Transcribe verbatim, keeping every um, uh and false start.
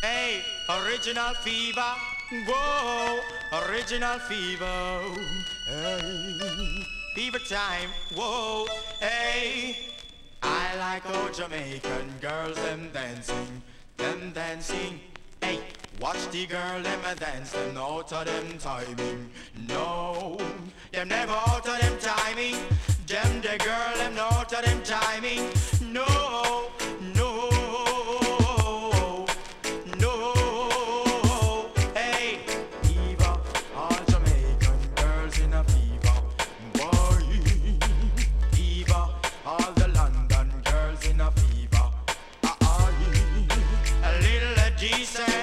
Hey, original fever. Whoa, original fever. Hey, fever time. Whoa, hey. I like how Jamaican girls them dancing, them dancing. Hey, watch the girl them a dance, them out of them timing. No, them never out of them timing. Them the girl them out of them timing. No, no, no. Hey, fever, all Jamaican girls in a fever. Boy, fever, all the London girls in a fever. Ah, ah, a little decent.